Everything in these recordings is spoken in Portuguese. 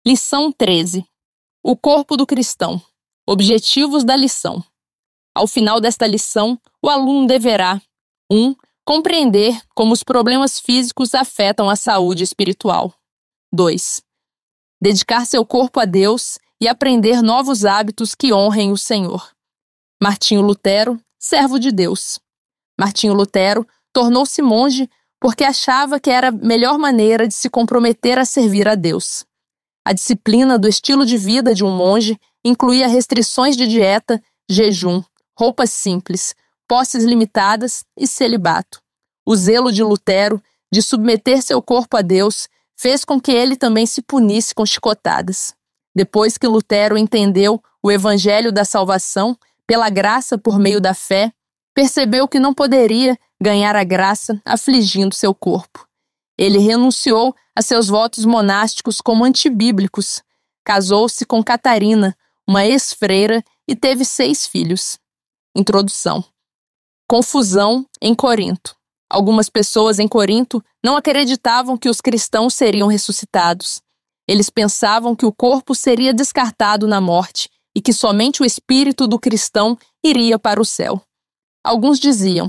Lição 13. O corpo do cristão. Objetivos da lição. Ao final desta lição, o aluno deverá 1. Compreender como os problemas físicos afetam a saúde espiritual. 2. Dedicar seu corpo a Deus e aprender novos hábitos que honrem o Senhor. Martinho Lutero, servo de Deus. Martinho Lutero tornou-se monge porque achava que era a melhor maneira de se comprometer a servir a Deus. A disciplina do estilo de vida de um monge incluía restrições de dieta, jejum, roupas simples, posses limitadas e celibato. O zelo de Lutero de submeter seu corpo a Deus fez com que ele também se punisse com chicotadas. Depois que Lutero entendeu o evangelho da salvação pela graça por meio da fé, percebeu que não poderia ganhar a graça afligindo seu corpo. Ele renunciou a seus votos monásticos como antibíblicos, casou-se com Catarina, uma ex-freira, e teve 6 filhos. Introdução. Confusão em Corinto. Algumas pessoas em Corinto não acreditavam que os cristãos seriam ressuscitados. Eles pensavam que o corpo seria descartado na morte e que somente o espírito do cristão iria para o céu. Alguns diziam: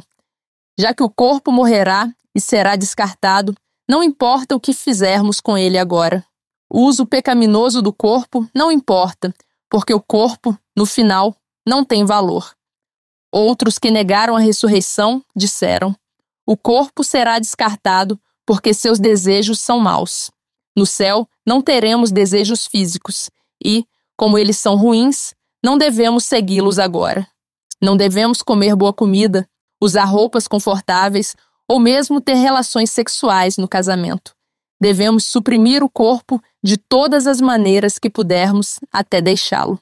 já que o corpo morrerá e será descartado, não importa o que fizermos com ele agora. O uso pecaminoso do corpo não importa, porque o corpo, no final, não tem valor. Outros que negaram a ressurreição disseram: o corpo será descartado porque seus desejos são maus. No céu não teremos desejos físicos e, como eles são ruins, não devemos segui-los agora. Não devemos comer boa comida, usar roupas confortáveis ou mesmo ter relações sexuais no casamento. Devemos suprimir o corpo de todas as maneiras que pudermos até deixá-lo.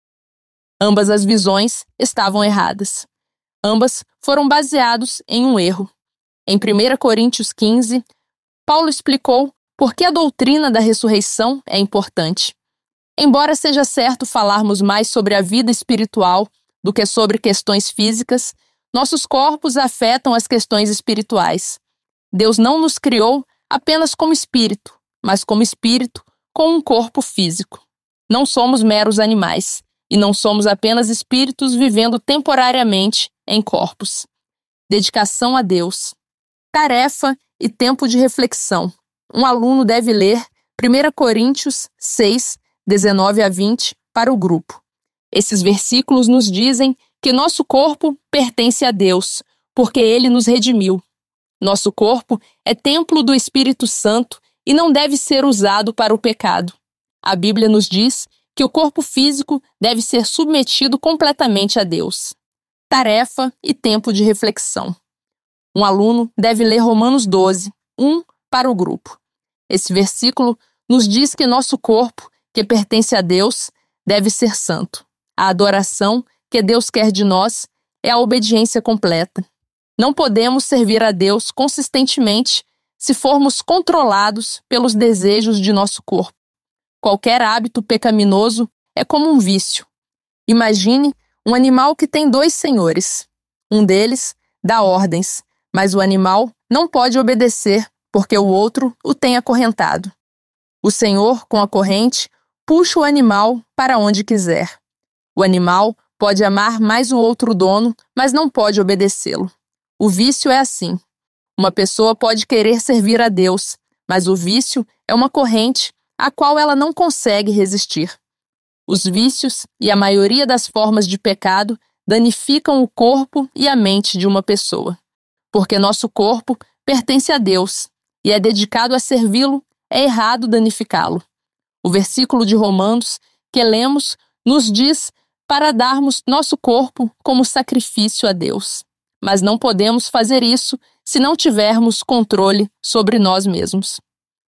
Ambas as visões estavam erradas. Ambas foram baseadas em um erro. Em 1 Coríntios 15, Paulo explicou por que a doutrina da ressurreição é importante. Embora seja certo falarmos mais sobre a vida espiritual do que sobre questões físicas, nossos corpos afetam as questões espirituais. Deus não nos criou apenas como espírito, mas como espírito com um corpo físico. Não somos meros animais, e não somos apenas espíritos vivendo temporariamente em corpos. Dedicação a Deus. Tarefa e tempo de reflexão. Um aluno deve ler 1 Coríntios 6, 19 a 20 para o grupo. Esses versículos nos dizem que nosso corpo pertence a Deus, porque Ele nos redimiu. Nosso corpo é templo do Espírito Santo e não deve ser usado para o pecado. A Bíblia nos diz que o corpo físico deve ser submetido completamente a Deus. Tarefa e tempo de reflexão. Um aluno deve ler Romanos 12, 1 para o grupo. Esse versículo nos diz que nosso corpo, que pertence a Deus, deve ser santo. A adoração que Deus quer de nós é a obediência completa. Não podemos servir a Deus consistentemente se formos controlados pelos desejos de nosso corpo. Qualquer hábito pecaminoso é como um vício. Imagine um animal que tem 2 senhores. Um deles dá ordens, mas o animal não pode obedecer porque o outro o tem acorrentado. O senhor, com a corrente, puxa o animal para onde quiser. O animal pode amar mais o outro dono, mas não pode obedecê-lo. O vício é assim. Uma pessoa pode querer servir a Deus, mas o vício é uma corrente a qual ela não consegue resistir. Os vícios e a maioria das formas de pecado danificam o corpo e a mente de uma pessoa. Porque nosso corpo pertence a Deus e é dedicado a servi-lo, é errado danificá-lo. O versículo de Romanos que lemos nos diz para darmos nosso corpo como sacrifício a Deus. Mas não podemos fazer isso se não tivermos controle sobre nós mesmos.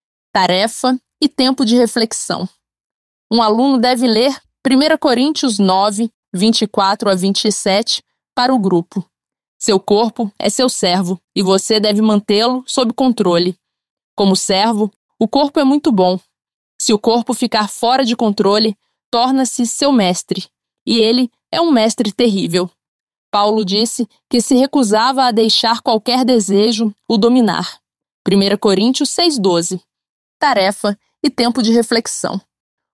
Tarefa e tempo de reflexão. Um aluno deve ler 1 Coríntios 9, 24 a 27 para o grupo. Seu corpo é seu servo e você deve mantê-lo sob controle. Como servo, o corpo é muito bom. Se o corpo ficar fora de controle, torna-se seu mestre, e ele é um mestre terrível. Paulo disse que se recusava a deixar qualquer desejo o dominar. 1 Coríntios 6,12. Tarefa e tempo de reflexão.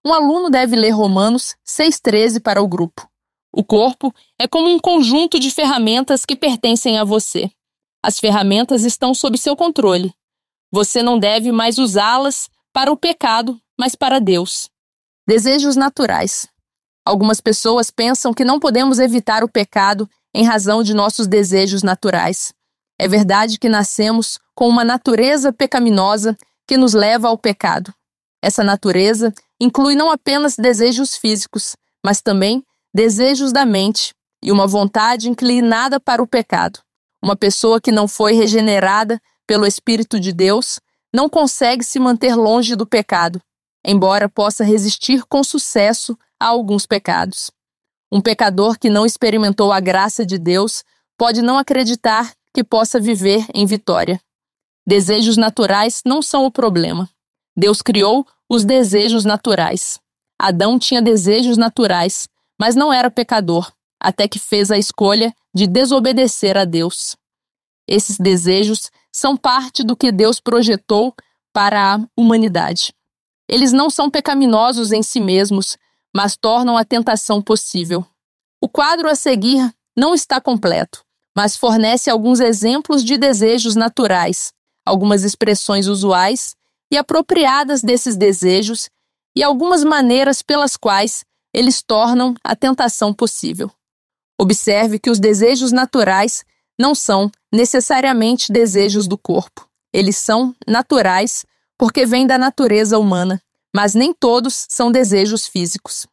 um aluno deve ler Romanos 6,13 para o grupo. O corpo é como um conjunto de ferramentas que pertencem a você. As ferramentas estão sob seu controle. Você não deve mais usá-las para o pecado, mas para Deus. Desejos naturais. Algumas pessoas pensam que não podemos evitar o pecado em razão de nossos desejos naturais. É verdade que nascemos com uma natureza pecaminosa que nos leva ao pecado. Essa natureza inclui não apenas desejos físicos, mas também desejos da mente e uma vontade inclinada para o pecado. Uma pessoa que não foi regenerada pelo Espírito de Deus não consegue se manter longe do pecado, embora possa resistir com sucesso a alguns pecados. Um pecador que não experimentou a graça de Deus pode não acreditar que possa viver em vitória. Desejos naturais não são o problema. Deus criou os desejos naturais. Adão tinha desejos naturais, mas não era pecador, até que fez a escolha de desobedecer a Deus. Esses desejos são parte do que Deus projetou para a humanidade. Eles não são pecaminosos em si mesmos, mas tornam a tentação possível. O quadro a seguir não está completo, mas fornece alguns exemplos de desejos naturais, algumas expressões usuais e apropriadas desses desejos e algumas maneiras pelas quais eles tornam a tentação possível. Observe que os desejos naturais não são necessariamente desejos do corpo. Eles são naturais porque vêm da natureza humana, mas nem todos são desejos físicos.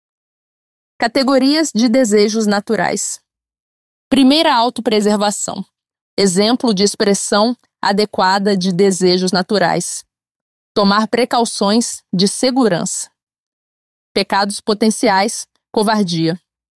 Categorias de desejos naturais. Primeira, autopreservação. Exemplo de expressão adequada de desejos naturais. Tomar precauções de segurança. Pecados potenciais, covardia.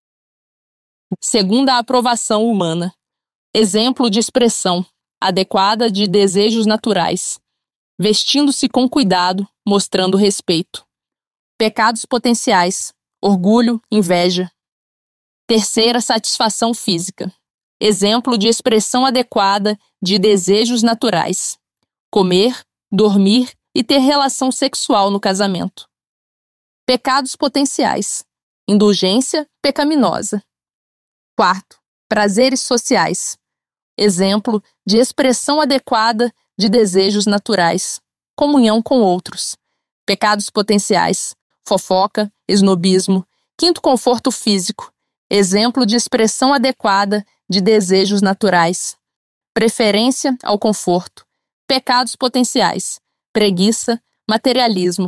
Segunda, aprovação humana. Exemplo de expressão adequada de desejos naturais. Vestindo-se com cuidado, mostrando respeito. Pecados potenciais, orgulho, inveja. Terceira, satisfação física. Exemplo de expressão adequada de desejos naturais. Comer, dormir e ter relação sexual no casamento. Pecados potenciais. Indulgência pecaminosa. Quarto, prazeres sociais. Exemplo de expressão adequada de desejos naturais. Comunhão com outros. Pecados potenciais. Fofoca, esnobismo. Quinto, conforto físico. Exemplo de expressão adequada de desejos naturais. Preferência ao conforto. Pecados potenciais. Preguiça, materialismo.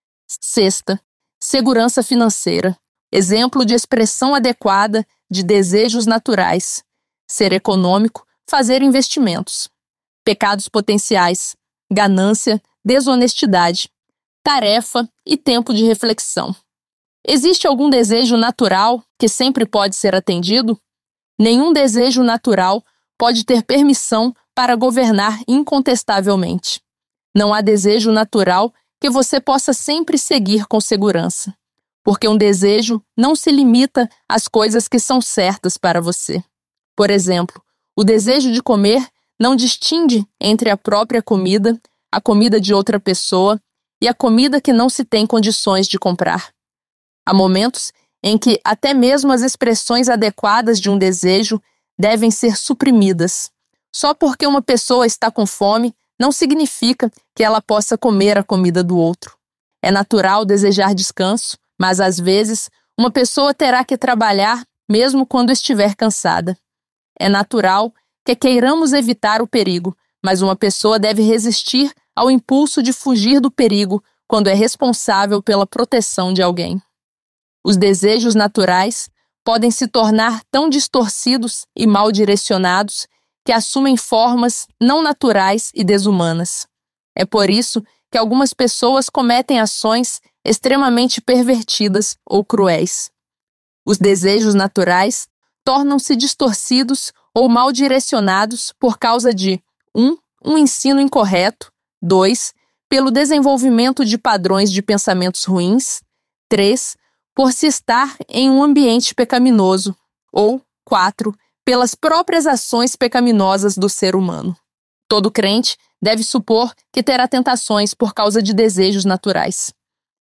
Sexta, segurança financeira. Exemplo de expressão adequada de desejos naturais. Ser econômico, fazer investimentos. Pecados potenciais. Ganância, desonestidade. Tarefa e tempo de reflexão. Existe algum desejo natural que sempre pode ser atendido? Nenhum desejo natural pode ter permissão para governar incontestavelmente. Não há desejo natural que você possa sempre seguir com segurança, porque um desejo não se limita às coisas que são certas para você. Por exemplo, o desejo de comer não distingue entre a própria comida, a comida de outra pessoa e a comida que não se tem condições de comprar. Há momentos em que até mesmo as expressões adequadas de um desejo devem ser suprimidas. Só porque uma pessoa está com fome, não significa que ela possa comer a comida do outro. É natural desejar descanso, mas às vezes uma pessoa terá que trabalhar mesmo quando estiver cansada. É natural que queiramos evitar o perigo, mas uma pessoa deve resistir ao impulso de fugir do perigo quando é responsável pela proteção de alguém. Os desejos naturais podem se tornar tão distorcidos e mal direcionados que assumem formas não naturais e desumanas. É por isso que algumas pessoas cometem ações extremamente pervertidas ou cruéis. Os desejos naturais tornam-se distorcidos ou mal direcionados por causa de 1. Um ensino incorreto, 2. Pelo desenvolvimento de padrões de pensamentos ruins, 3. Por se estar em um ambiente pecaminoso, ou 4. Pelas próprias ações pecaminosas do ser humano. Todo crente deve supor que terá tentações por causa de desejos naturais.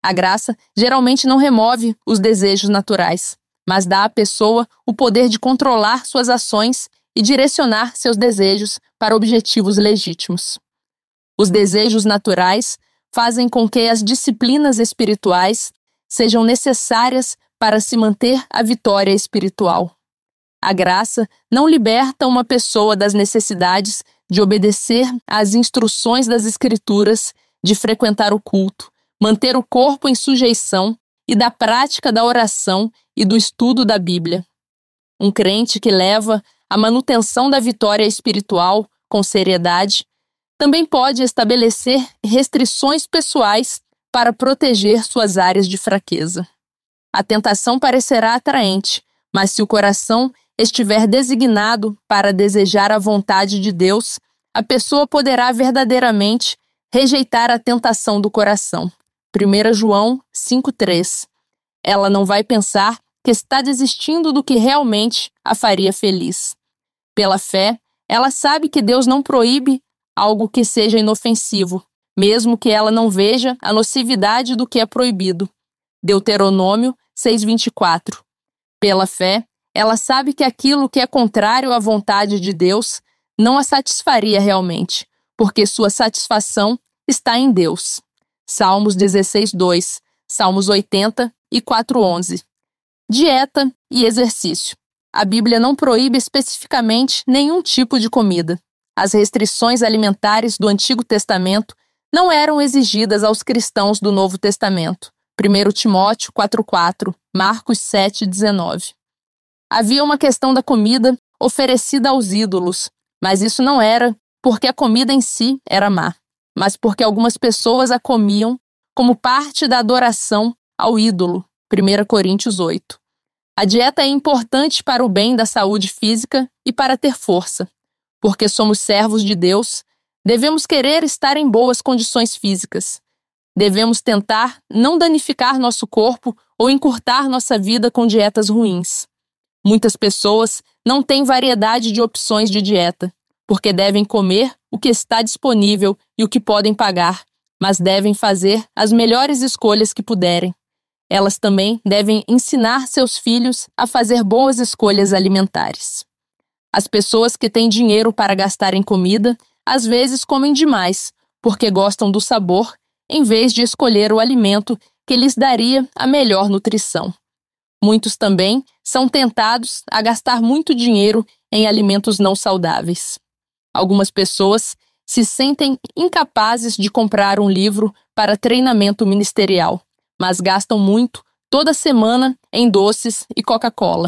A graça geralmente não remove os desejos naturais, mas dá à pessoa o poder de controlar suas ações e direcionar seus desejos para objetivos legítimos. Os desejos naturais fazem com que as disciplinas espirituais sejam necessárias para se manter a vitória espiritual. A graça não liberta uma pessoa das necessidades de obedecer às instruções das Escrituras, de frequentar o culto, manter o corpo em sujeição e da prática da oração e do estudo da Bíblia. Um crente que leva a manutenção da vitória espiritual com seriedade também pode estabelecer restrições pessoais para proteger suas áreas de fraqueza. A tentação parecerá atraente, mas se o coração estiver designado para desejar a vontade de Deus, a pessoa poderá verdadeiramente rejeitar a tentação do coração. 1 João 5,3. Ela não vai pensar que está desistindo do que realmente a faria feliz. Pela fé, ela sabe que Deus não proíbe algo que seja inofensivo, mesmo que ela não veja a nocividade do que é proibido. Deuteronômio 6,24. Pela fé, ela sabe que aquilo que é contrário à vontade de Deus não a satisfaria realmente, porque sua satisfação está em Deus. Salmos 16,2, Salmos 80 e 4,11. Dieta e exercício. A Bíblia não proíbe especificamente nenhum tipo de comida. As restrições alimentares do Antigo Testamento não eram exigidas aos cristãos do Novo Testamento. 1 Timóteo 4,4, Marcos 7,19. Havia uma questão da comida oferecida aos ídolos, mas isso não era porque a comida em si era má, mas porque algumas pessoas a comiam como parte da adoração ao ídolo. 1 Coríntios 8. A dieta é importante para o bem da saúde física e para ter força. Porque somos servos de Deus, devemos querer estar em boas condições físicas. Devemos tentar não danificar nosso corpo ou encurtar nossa vida com dietas ruins. Muitas pessoas não têm variedade de opções de dieta, porque devem comer o que está disponível e o que podem pagar, mas devem fazer as melhores escolhas que puderem. Elas também devem ensinar seus filhos a fazer boas escolhas alimentares. As pessoas que têm dinheiro para gastar em comida, às vezes comem demais, porque gostam do sabor, em vez de escolher o alimento que lhes daria a melhor nutrição. Muitos também são tentados a gastar muito dinheiro em alimentos não saudáveis. Algumas pessoas se sentem incapazes de comprar um livro para treinamento ministerial, mas gastam muito toda semana em doces e Coca-Cola.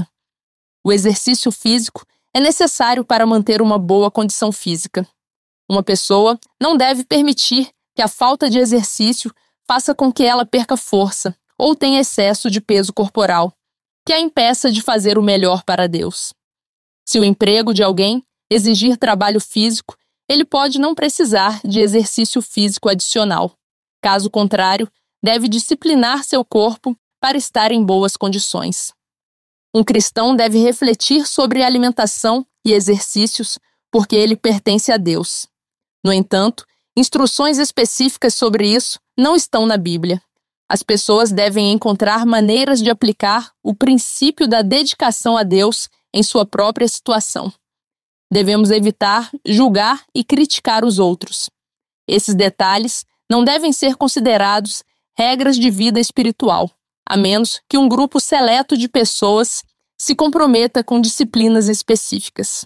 O exercício físico é necessário para manter uma boa condição física. Uma pessoa não deve permitir que a falta de exercício faça com que ela perca força ou tenha excesso de peso corporal, que a impeça de fazer o melhor para Deus. Se o emprego de alguém exigir trabalho físico, ele pode não precisar de exercício físico adicional. Caso contrário, deve disciplinar seu corpo para estar em boas condições. Um cristão deve refletir sobre alimentação e exercícios porque ele pertence a Deus. No entanto, instruções específicas sobre isso não estão na Bíblia. As pessoas devem encontrar maneiras de aplicar o princípio da dedicação a Deus em sua própria situação. Devemos evitar julgar e criticar os outros. Esses detalhes não devem ser considerados regras de vida espiritual, a menos que um grupo seleto de pessoas se comprometa com disciplinas específicas.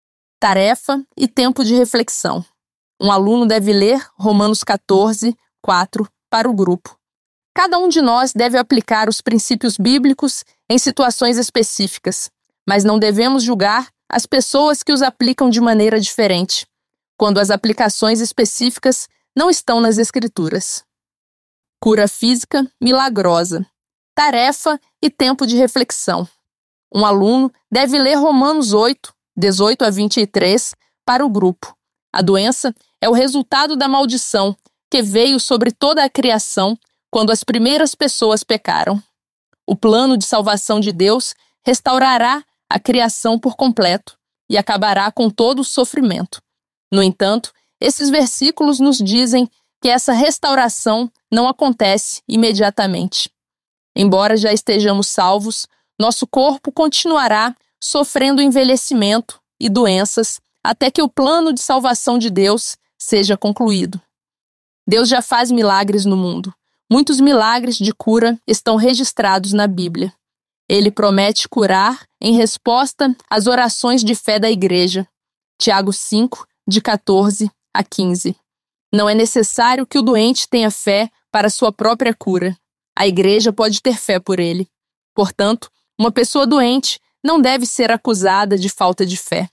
Tarefa e tempo de reflexão. Um aluno deve ler Romanos 14, 4 para o grupo. Cada um de nós deve aplicar os princípios bíblicos em situações específicas, mas não devemos julgar as pessoas que os aplicam de maneira diferente, quando as aplicações específicas não estão nas Escrituras. Cura física milagrosa. Tarefa e tempo de reflexão. Um aluno deve ler Romanos 8, 18 a 23 para o grupo. A doença é o resultado da maldição que veio sobre toda a criação quando as primeiras pessoas pecaram. O plano de salvação de Deus restaurará a criação por completo e acabará com todo o sofrimento. No entanto, esses versículos nos dizem que essa restauração não acontece imediatamente. Embora já estejamos salvos, nosso corpo continuará sofrendo envelhecimento e doenças até que o plano de salvação de Deus seja concluído. Deus já faz milagres no mundo. Muitos milagres de cura estão registrados na Bíblia. Ele promete curar em resposta às orações de fé da igreja. Tiago 5, de 14 a 15. Não é necessário que o doente tenha fé para sua própria cura. A igreja pode ter fé por ele. Portanto, uma pessoa doente não deve ser acusada de falta de fé.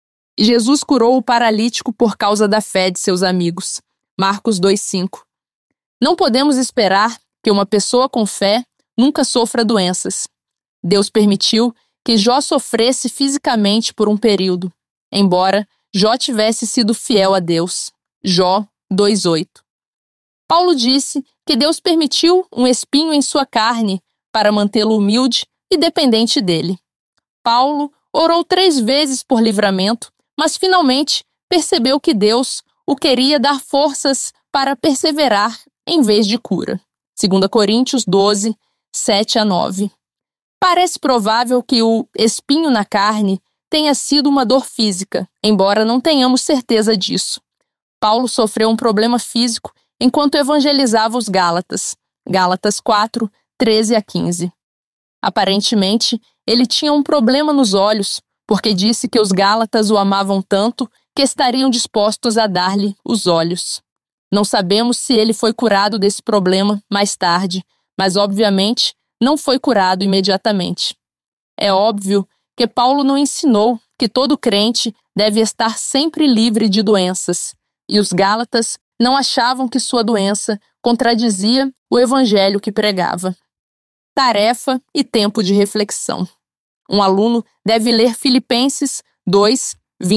Jesus curou o paralítico por causa da fé de seus amigos. Marcos 2,5. Não podemos esperar que uma pessoa com fé nunca sofra doenças. Deus permitiu que Jó sofresse fisicamente por um período, embora Jó tivesse sido fiel a Deus. Jó 2,8. Paulo disse que Deus permitiu um espinho em sua carne para mantê-lo humilde e dependente dele. Paulo orou 3 vezes por livramento, mas finalmente percebeu que Deus o queria dar forças para perseverar em vez de cura. 2 Coríntios 12, 7 a 9. Parece provável que o espinho na carne tenha sido uma dor física, embora não tenhamos certeza disso. Paulo sofreu um problema físico enquanto evangelizava os Gálatas. Gálatas 4, 13 a 15. Aparentemente, ele tinha um problema nos olhos, porque disse que os Gálatas o amavam tanto que estariam dispostos a dar-lhe os olhos. Não sabemos se ele foi curado desse problema mais tarde, mas obviamente não foi curado imediatamente. É óbvio que Paulo não ensinou que todo crente deve estar sempre livre de doenças, e os Gálatas não achavam que sua doença contradizia o evangelho que pregava. Tarefa e tempo de reflexão. Um aluno deve ler Filipenses 2,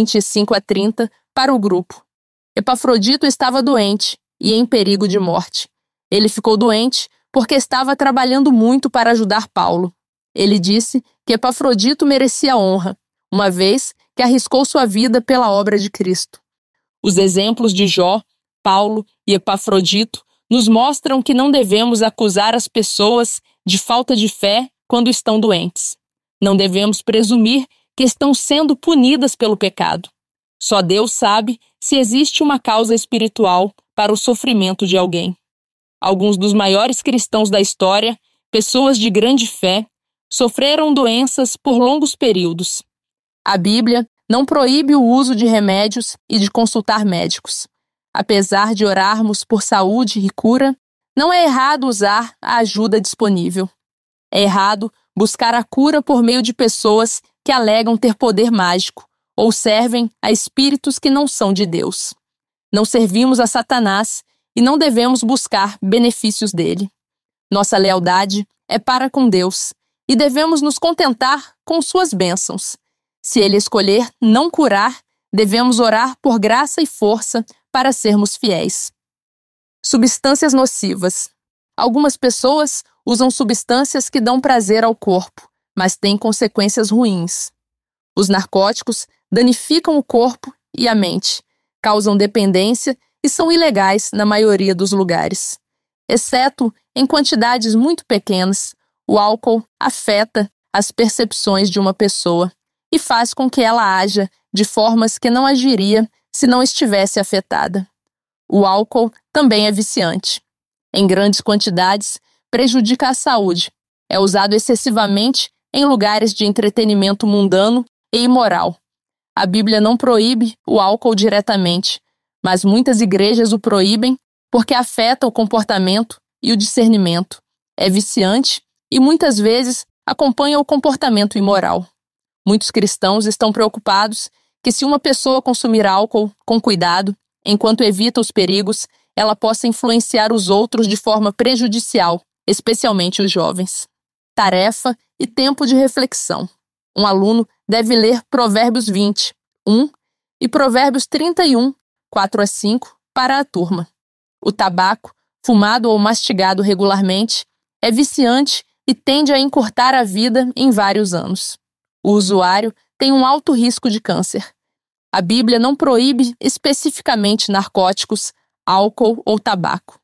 25 a 30 para o grupo. Epafrodito estava doente e em perigo de morte. Ele ficou doente porque estava trabalhando muito para ajudar Paulo. Ele disse que Epafrodito merecia honra, uma vez que arriscou sua vida pela obra de Cristo. Os exemplos de Jó, Paulo e Epafrodito nos mostram que não devemos acusar as pessoas de falta de fé quando estão doentes. Não devemos presumir que estão sendo punidas pelo pecado. Só Deus sabe se existe uma causa espiritual para o sofrimento de alguém. Alguns dos maiores cristãos da história, pessoas de grande fé, sofreram doenças por longos períodos. A Bíblia não proíbe o uso de remédios e de consultar médicos. Apesar de orarmos por saúde e cura, não é errado usar a ajuda disponível. É errado buscar a cura por meio de pessoas que alegam ter poder mágico ou servem a espíritos que não são de Deus. Não servimos a Satanás e não devemos buscar benefícios dele. Nossa lealdade é para com Deus e devemos nos contentar com suas bênçãos. Se ele escolher não curar, devemos orar por graça e força para sermos fiéis. Substâncias nocivas. Algumas pessoas usam substâncias que dão prazer ao corpo, mas têm consequências ruins. Os narcóticos danificam o corpo e a mente, causam dependência e são ilegais na maioria dos lugares. Exceto em quantidades muito pequenas, o álcool afeta as percepções de uma pessoa e faz com que ela haja de formas que não agiria se não estivesse afetada. O álcool também é viciante. Em grandes quantidades, prejudica a saúde. É usado excessivamente em lugares de entretenimento mundano e imoral. A Bíblia não proíbe o álcool diretamente, mas muitas igrejas o proíbem porque afeta o comportamento e o discernimento. É viciante e muitas vezes acompanha o comportamento imoral. Muitos cristãos estão preocupados que se uma pessoa consumir álcool com cuidado, enquanto evita os perigos, ela possa influenciar os outros de forma prejudicial, especialmente os jovens. Tarefa e tempo de reflexão. Um aluno deve ler Provérbios 20, 1 e Provérbios 31, 4 a 5 para a turma. O tabaco, fumado ou mastigado regularmente, é viciante e tende a encurtar a vida em vários anos. O usuário tem um alto risco de câncer. A Bíblia não proíbe especificamente narcóticos, álcool ou tabaco.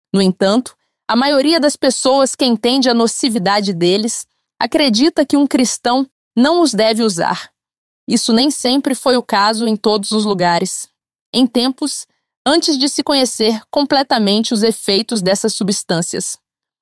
No entanto, a maioria das pessoas que entende a nocividade deles acredita que um cristão não os deve usar. Isso nem sempre foi o caso em todos os lugares. Em tempos antes de se conhecer completamente os efeitos dessas substâncias.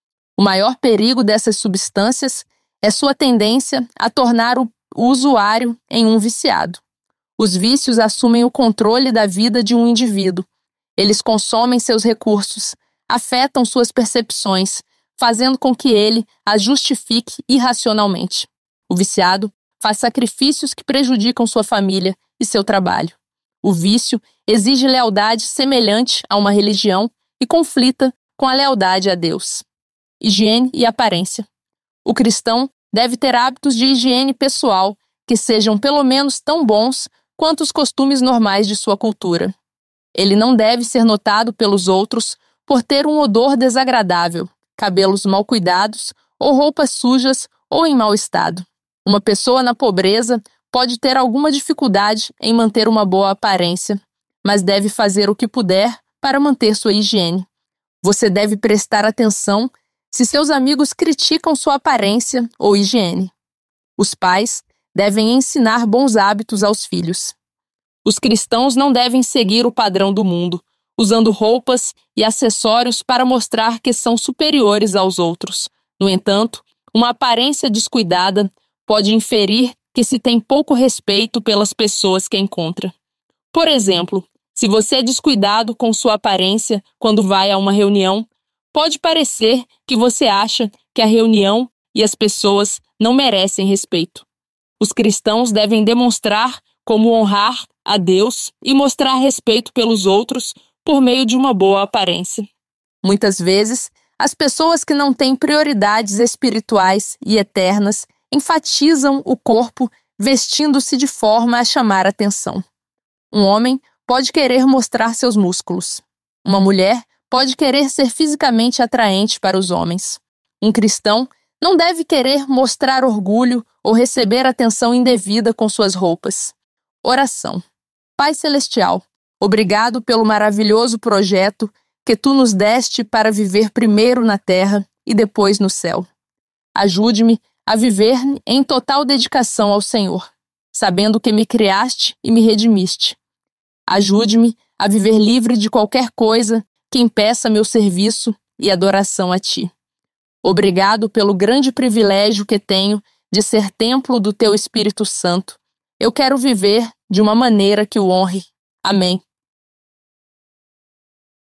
O maior perigo dessas substâncias é sua tendência a tornar o usuário em um viciado. Os vícios assumem o controle da vida de um indivíduo. Eles consomem seus recursos, afetam suas percepções, fazendo com que ele as justifique irracionalmente. O viciado faz sacrifícios que prejudicam sua família e seu trabalho. O vício exige lealdade semelhante a uma religião e conflita com a lealdade a Deus. Higiene e aparência. O cristão deve ter hábitos de higiene pessoal que sejam pelo menos tão bons quanto os costumes normais de sua cultura. Ele não deve ser notado pelos outros por ter um odor desagradável, cabelos mal cuidados ou roupas sujas ou em mau estado. Uma pessoa na pobreza pode ter alguma dificuldade em manter uma boa aparência, mas deve fazer o que puder para manter sua higiene. Você deve prestar atenção se seus amigos criticam sua aparência ou higiene. Os pais devem ensinar bons hábitos aos filhos. Os cristãos não devem seguir o padrão do mundo, usando roupas e acessórios para mostrar que são superiores aos outros. No entanto, uma aparência descuidada pode inferir que se tem pouco respeito pelas pessoas que encontra. Por exemplo, se você é descuidado com sua aparência quando vai a uma reunião, pode parecer que você acha que a reunião e as pessoas não merecem respeito. Os cristãos devem demonstrar como honrar a Deus e mostrar respeito pelos outros por meio de uma boa aparência. Muitas vezes, as pessoas que não têm prioridades espirituais e eternas enfatizam o corpo vestindo-se de forma a chamar atenção. Um homem pode querer mostrar seus músculos. Uma mulher pode querer ser fisicamente atraente para os homens. Um cristão não deve querer mostrar orgulho ou receber atenção indevida com suas roupas. Oração. Pai Celestial, obrigado pelo maravilhoso projeto que Tu nos deste para viver primeiro na terra e depois no céu. Ajude-me a viver em total dedicação ao Senhor, sabendo que me criaste e me redimiste. Ajude-me a viver livre de qualquer coisa que impeça meu serviço e adoração a Ti. Obrigado pelo grande privilégio que tenho de ser templo do Teu Espírito Santo. Eu quero viver de uma maneira que o honre. Amém.